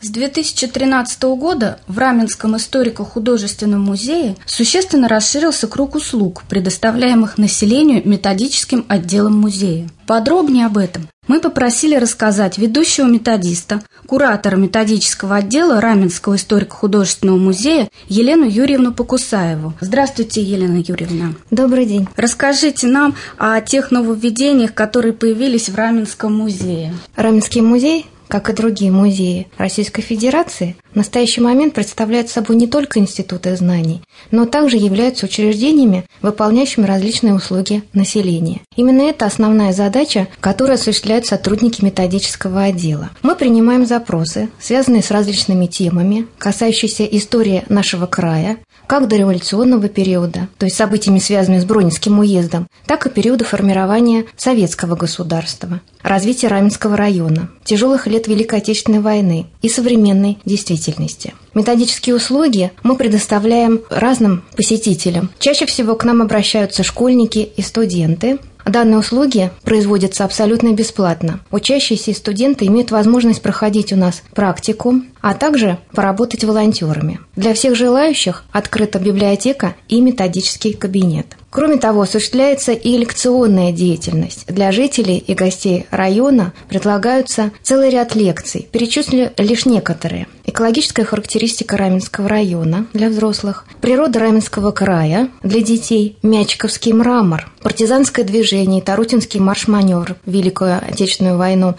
С 2013 года в Раменском историко-художественном музее существенно расширился круг услуг, предоставляемых населению методическим отделом музея. Подробнее об этом мы попросили рассказать ведущего методиста, куратора методического отдела Раменского историко-художественного музея Елену Юрьевну Покусаеву. Здравствуйте, Елена Юрьевна. Добрый день. Расскажите нам о тех нововведениях, которые появились в Раменском музее. Раменский музей, как и другие музеи Российской Федерации, в настоящий момент представляет собой не только институты знаний, но также являются учреждениями, выполняющими различные услуги населения. Именно это основная задача, которую осуществляют сотрудники методического отдела. Мы принимаем запросы, связанные с различными темами, касающиеся истории нашего края, как дореволюционного периода, то есть событиями, связанными с Бронинским уездом, так и периода формирования советского государства, развития Раменского района, тяжелых лет Великой Отечественной войны и современной действительности. Методические услуги мы предоставляем разным посетителям. Чаще всего к нам обращаются школьники и студенты. Данные услуги производятся абсолютно бесплатно. Учащиеся и студенты имеют возможность проходить у нас практику, а также поработать волонтерами. Для всех желающих открыта библиотека и методический кабинет. Кроме того, осуществляется и лекционная деятельность. Для жителей и гостей района предлагаются целый ряд лекций. Перечислю лишь некоторые. Экологическая характеристика Раменского района для взрослых, природа Раменского края для детей, Мячиковский мрамор, партизанское движение, Тарутинский марш-маневр в Великую Отечественную войну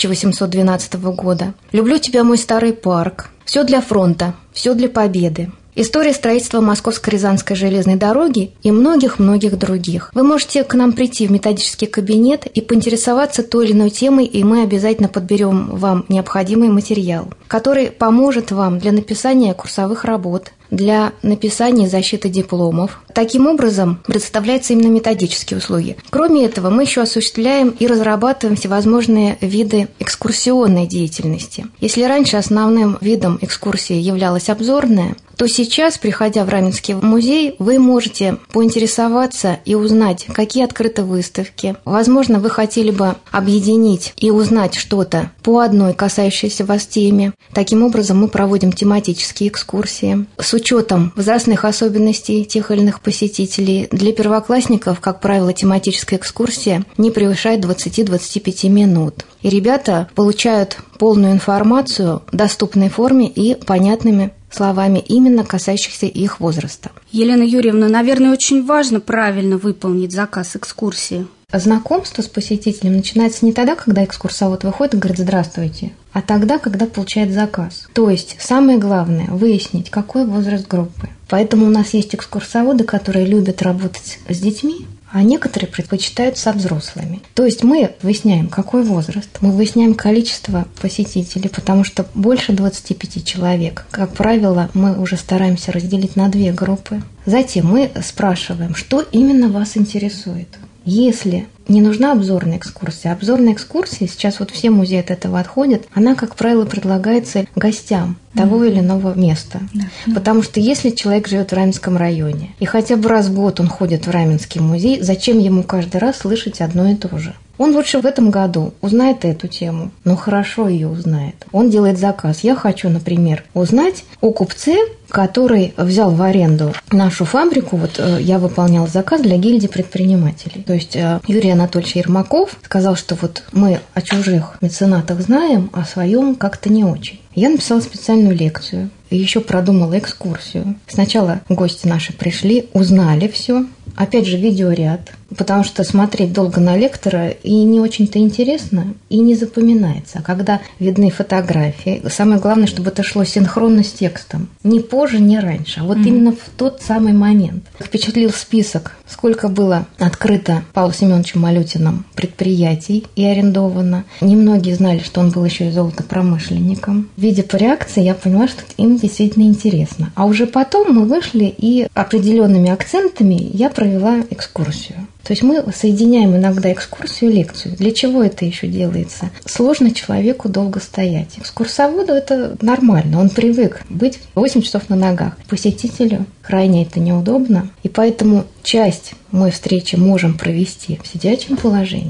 1812 года. «Люблю тебя, мой старый парк», «Все для фронта», «Все для победы». История строительства Московско-Рязанской железной дороги и многих-многих других. Вы можете к нам прийти в методический кабинет и поинтересоваться той или иной темой, и мы обязательно подберем вам необходимый материал, который поможет вам для написания курсовых работ, для написания и защиты дипломов. Таким образом, предоставляются именно методические услуги. Кроме этого, мы еще осуществляем и разрабатываем всевозможные виды экскурсионной деятельности. Если раньше основным видом экскурсии являлась обзорная, то сейчас, приходя в Раменский музей, вы можете поинтересоваться и узнать, какие открыты выставки. Возможно, вы хотели бы объединить и узнать что-то по одной касающейся вас теме. Таким образом, мы проводим тематические экскурсии. С учетом возрастных особенностей тех или иных посетителей, для первоклассников, как правило, тематическая экскурсия не превышает 20-25 минут. И ребята получают полную информацию в доступной форме и понятными словами, именно касающихся их возраста. Елена Юрьевна, наверное, очень важно правильно выполнить заказ экскурсии. Знакомство с посетителем начинается не тогда, когда экскурсовод выходит и говорит «здравствуйте», а тогда, когда получает заказ. То есть самое главное – выяснить, какой возраст группы. Поэтому у нас есть экскурсоводы, которые любят работать с детьми, а некоторые предпочитают со взрослыми. То есть мы выясняем, какой возраст, мы выясняем количество посетителей, потому что больше 25 человек, как правило, мы уже стараемся разделить на 2 группы. Затем мы спрашиваем, что именно вас интересует. Если не нужна обзорная экскурсия сейчас вот все музеи от этого отходят, она, как правило, предлагается гостям того или иного места. Потому что если человек живет в Раменском районе, и хотя бы раз в год он ходит в Раменский музей, зачем ему каждый раз слышать одно и то же? Он лучше в этом году узнает эту тему, но хорошо ее узнает. Он делает заказ. Я хочу, например, узнать о купце, который взял в аренду нашу фабрику. Вот я выполняла заказ для гильдии предпринимателей. То есть Юрий Анатольевич Ермаков сказал, что вот мы о чужих меценатах знаем, а о своем как-то не очень. Я написала специальную лекцию и еще продумала экскурсию. Сначала гости наши пришли, узнали все. Опять же, видеоряд, потому что смотреть долго на лектора и не очень-то интересно, и не запоминается. А когда видны фотографии, самое главное, чтобы это шло синхронно с текстом. Не позже, не раньше, а вот именно в тот самый момент. Впечатлил список, сколько было открыто Павлом Семеновичем Малютиным предприятий и арендовано. Немногие знали, что он был еще и золотопромышленником. Видя по реакции, я поняла, что им действительно интересно. А уже потом мы вышли и определенными акцентами я провела экскурсию. То есть мы соединяем иногда экскурсию и лекцию. Для чего это еще делается? Сложно человеку долго стоять. Экскурсоводу это нормально, он привык быть 8 часов на ногах. Посетителю крайне это неудобно, и поэтому часть мы встречи можем провести в сидячем положении,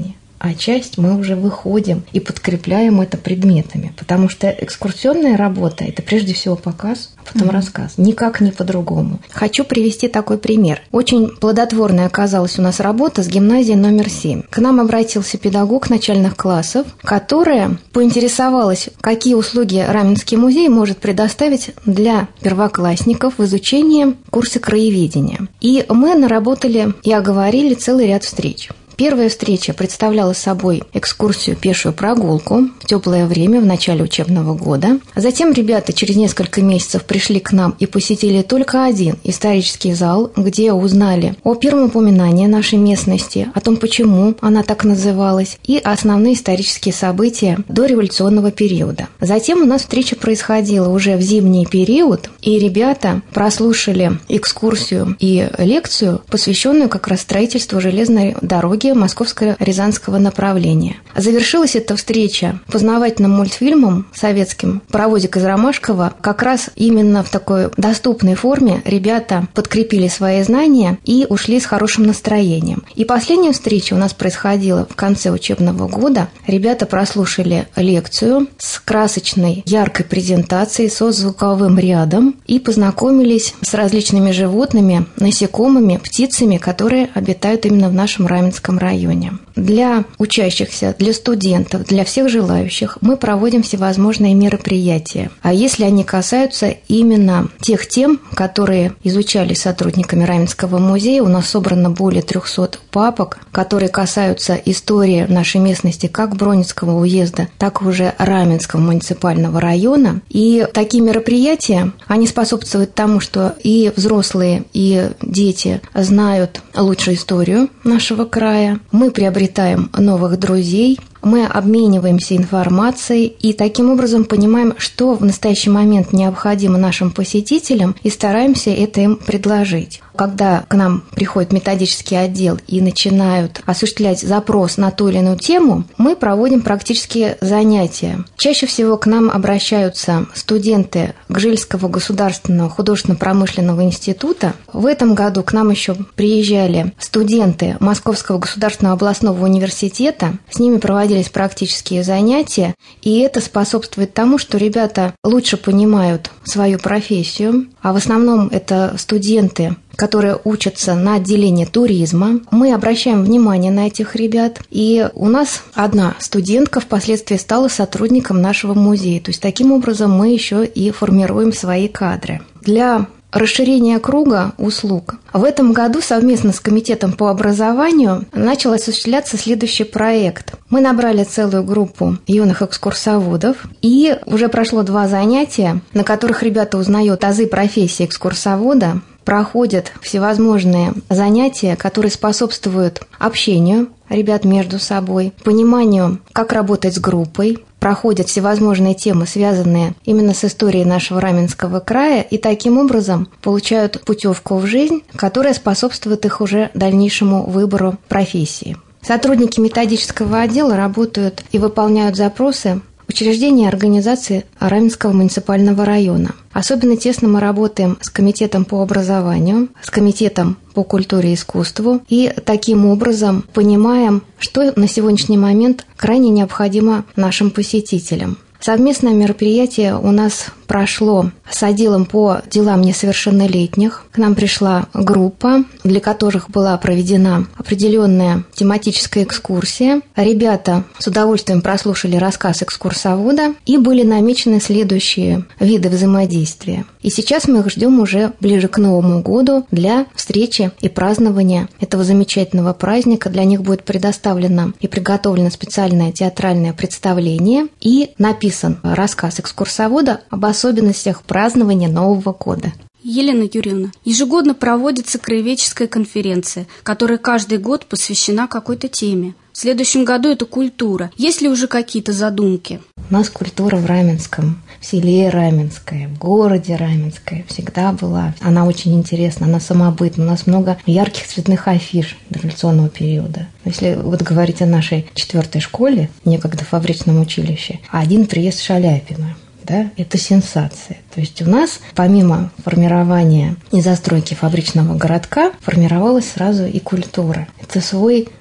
а часть мы уже выходим и подкрепляем это предметами. Потому что экскурсионная работа – это прежде всего показ, а потом рассказ. Никак не по-другому. Хочу привести такой пример. Очень плодотворная оказалась у нас работа с гимназией номер 7. К нам обратился педагог начальных классов, которая поинтересовалась, какие услуги Раменский музей может предоставить для первоклассников в изучении курса краеведения. И мы наработали и оговорили целый ряд встреч. Первая встреча представляла собой экскурсию, пешую прогулку в теплое время в начале учебного года. Затем ребята через несколько месяцев пришли к нам и посетили только один исторический зал, где узнали о первом упоминании нашей местности, о том, почему она так называлась, и основные исторические события дореволюционного периода. Затем у нас встреча происходила уже в зимний период, и ребята прослушали экскурсию и лекцию, посвященную как раз строительству железной дороги московско-рязанского направления. Завершилась эта встреча познавательным мультфильмом советским «Паровозик из Ромашкова». Как раз именно в такой доступной форме ребята подкрепили свои знания и ушли с хорошим настроением. И последняя встреча у нас происходила в конце учебного года. Ребята прослушали лекцию с красочной, яркой презентацией, со звуковым рядом и познакомились с различными животными, насекомыми, птицами, которые обитают именно в нашем Раменском районе. Для учащихся, для студентов, для всех желающих мы проводим всевозможные мероприятия. А если они касаются именно тех тем, которые изучались сотрудниками Раменского музея, у нас собрано более 300 папок, которые касаются истории нашей местности как Бронницкого уезда, так и уже Раменского муниципального района. И такие мероприятия, они способствуют тому, что и взрослые, и дети знают лучше историю нашего края. Мы приобретаем новых друзей, мы обмениваемся информацией и таким образом понимаем, что в настоящий момент необходимо нашим посетителям, и стараемся это им предложить. Когда к нам приходит методический отдел и начинают осуществлять запрос на ту или иную тему, мы проводим практические занятия. Чаще всего к нам обращаются студенты Гжельского государственного художественно-промышленного института. В этом году к нам еще приезжали студенты Московского государственного областного университета. С ними проводились практические занятия, и это способствует тому, что ребята лучше понимают свою профессию, а в основном это студенты, которые учатся на отделении туризма. Мы обращаем внимание на этих ребят, и у нас одна студентка впоследствии стала сотрудником нашего музея. То есть таким образом мы еще и формируем свои кадры. Для расширения круга услуг в этом году совместно с Комитетом по образованию начал осуществляться следующий проект. Мы набрали целую группу юных экскурсоводов, и уже прошло 2 занятия, на которых ребята узнают азы профессии экскурсовода, проходят всевозможные занятия, которые способствуют общению ребят между собой, пониманию, как работать с группой, проходят всевозможные темы, связанные именно с историей нашего Раменского края, и таким образом получают путевку в жизнь, которая способствует их уже дальнейшему выбору профессии. Сотрудники методического отдела работают и выполняют запросы учреждения и организации Раменского муниципального района. Особенно тесно мы работаем с Комитетом по образованию, с Комитетом по культуре и искусству, и таким образом понимаем, что на сегодняшний момент крайне необходимо нашим посетителям. Совместное мероприятие у нас прошло с отделом по делам несовершеннолетних. К нам пришла группа, для которых была проведена определенная тематическая экскурсия. Ребята с удовольствием прослушали рассказ экскурсовода, и были намечены следующие виды взаимодействия. И сейчас мы их ждем уже ближе к Новому году для встречи и празднования этого замечательного праздника. Для них будет предоставлено и приготовлено специальное театральное представление, и написан рассказ экскурсовода об особенностях празднования Нового года. Елена Юрьевна, ежегодно проводится краеведческая конференция, которая каждый год посвящена какой-то теме. В следующем году это культура. Есть ли уже какие-то задумки? У нас культура в Раменском, в селе Раменское, в городе Раменское всегда была. Она очень интересна, она самобытна. У нас много ярких цветных афиш дореволюционного периода. Если вот говорить о нашей 4-й школе, некогда фабричном училище, один приезд Шаляпина. Да, это сенсация. То есть у нас, помимо формирования и застройки фабричного городка, формировалась сразу и культура. Это свой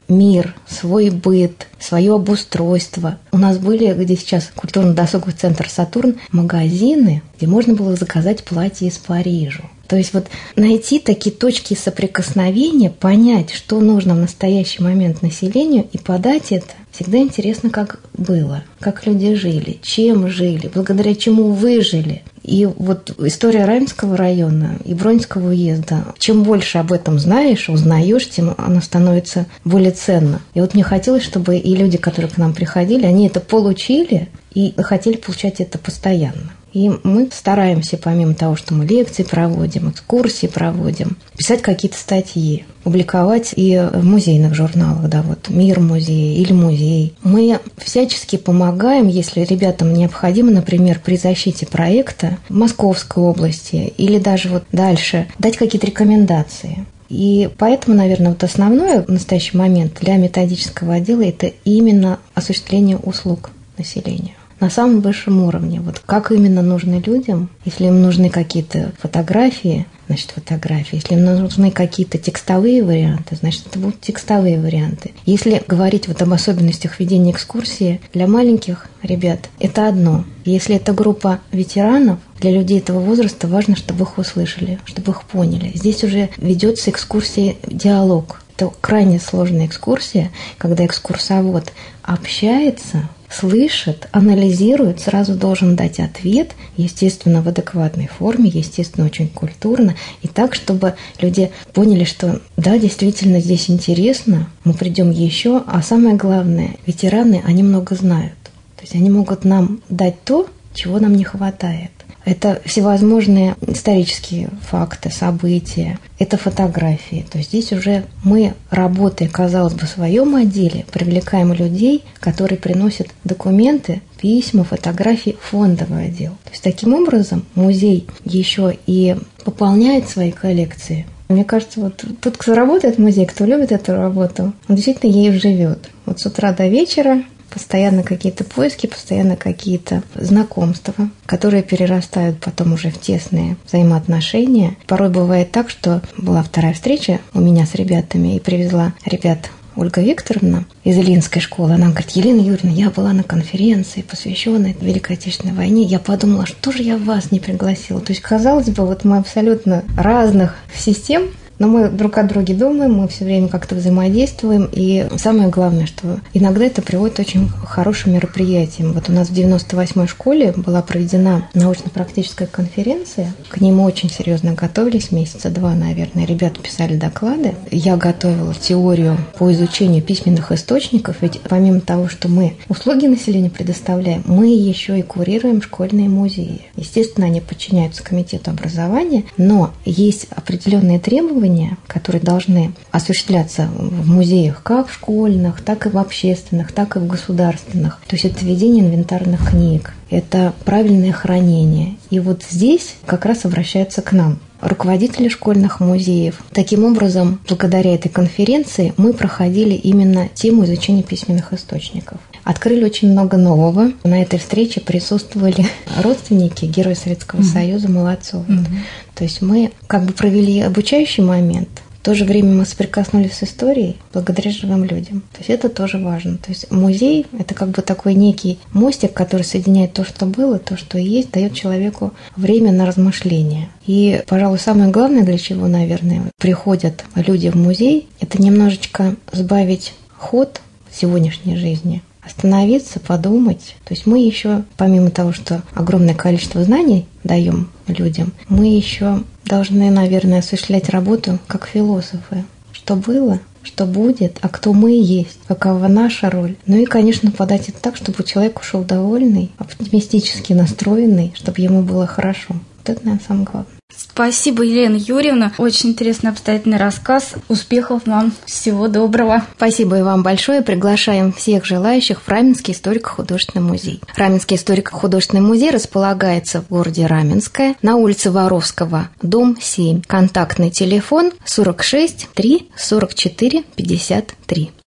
мир, свой быт, свое обустройство. У нас были, где сейчас культурно-досуговый центр «Сатурн», магазины, где можно было заказать платье из Парижа. То есть вот найти такие точки соприкосновения, понять, что нужно в настоящий момент населению, и подать это. Всегда интересно, как было, как люди жили, чем жили, благодаря чему выжили. И вот история Раменского района и Бронинского уезда, чем больше об этом знаешь, узнаешь, тем она становится более ценна. И вот мне хотелось, чтобы и люди, которые к нам приходили, они это получили и хотели получать это постоянно. И мы стараемся, помимо того, что мы лекции проводим, экскурсии проводим, писать какие-то статьи, публиковать и в музейных журналах, да, вот «Мир музея» или «Музей». Мы всячески помогаем, если ребятам необходимо, например, при защите проекта в Московской области или даже вот дальше, дать какие-то рекомендации. И поэтому, наверное, вот основное в настоящий момент для методического отдела – это именно осуществление услуг населению. На самом высшем уровне. Вот как именно нужны людям, если им нужны какие-то фотографии, значит, фотографии. Если им нужны какие-то текстовые варианты, значит, это будут текстовые варианты. Если говорить вот об особенностях ведения экскурсии для маленьких ребят, это одно. Если это группа ветеранов, для людей этого возраста важно, чтобы их услышали, чтобы их поняли. Здесь уже ведется экскурсия диалог. Это крайне сложная экскурсия, когда экскурсовод общается, слышит, анализирует, сразу должен дать ответ, естественно, в адекватной форме, естественно, очень культурно, и так, чтобы люди поняли, что да, действительно здесь интересно, мы придем еще, а самое главное, ветераны, они много знают. То есть они могут нам дать то, чего нам не хватает. Это всевозможные исторические факты, события, это фотографии. То есть здесь уже мы, работая, казалось бы, в своем отделе, привлекаем людей, которые приносят документы, письма, фотографии в фондовый отдел. То есть таким образом музей еще и пополняет свои коллекции. Мне кажется, вот тот, кто работает в музее, кто любит эту работу, он действительно ею живет. Вот с утра до вечера постоянно какие-то поиски, постоянно какие-то знакомства, которые перерастают потом уже в тесные взаимоотношения. Порой бывает так, что была вторая встреча у меня с ребятами, и привезла ребят Ольга Викторовна из Ильинской школы. Она говорит: Елена Юрьевна, я была на конференции, посвященной Великой Отечественной войне. Я подумала, что же я вас не пригласила? То есть, казалось бы, вот мы абсолютно разных систем, но мы друг о друге думаем, мы все время как-то взаимодействуем. И самое главное, что иногда это приводит к очень хорошим мероприятиям. Вот у нас в 98-й школе была проведена научно-практическая конференция. К ней мы очень серьезно готовились, месяца два, наверное. Ребята писали доклады. Я готовила теорию по изучению письменных источников. Ведь помимо того, что мы услуги населению предоставляем, мы еще и курируем школьные музеи. Естественно, они подчиняются комитету образования, но есть определенные требования, которые должны осуществляться в музеях как в школьных, так и в общественных, так и в государственных. То есть это ведение инвентарных книг, это правильное хранение. И вот здесь как раз обращаются к нам руководители школьных музеев. Таким образом, благодаря этой конференции мы проходили именно тему изучения письменных источников. Открыли очень много нового. На этой встрече присутствовали родственники Героя Советского Союза Молодцова. То есть мы как бы провели обучающий момент. В то же время мы соприкоснулись с историей благодаря живым людям. То есть это тоже важно. То есть музей – это как бы такой некий мостик, который соединяет то, что было, то, что есть, дает человеку время на размышления. И, пожалуй, самое главное, для чего, наверное, приходят люди в музей, это немножечко сбавить ход сегодняшней жизни, остановиться, подумать. То есть мы еще, помимо того, что огромное количество знаний даем людям, мы еще должны, наверное, осуществлять работу как философы. Что было, что будет, а кто мы есть, какова наша роль. Ну и, конечно, подать это так, чтобы человек ушел довольный, оптимистически настроенный, чтобы ему было хорошо. Вот это, наверное, самое главное. Спасибо, Елена Юрьевна. Очень интересный, обстоятельный рассказ. Успехов вам. Всего доброго. Спасибо и вам большое. Приглашаем всех желающих в Раменский историко-художественный музей. Раменский историко-художественный музей располагается в городе Раменское, на улице Воровского, дом 7. Контактный телефон 46 3 44 53.